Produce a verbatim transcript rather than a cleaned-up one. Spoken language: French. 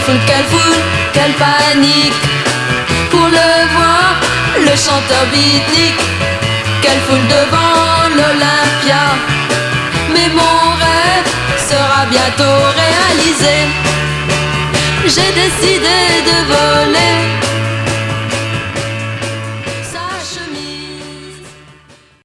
foule, quelle foule, quelle panique pour le voir, le chanteur beatnik. Quelle foule devant l'Olympia. Mais mon rêve sera bientôt réalisé. J'ai décidé de voler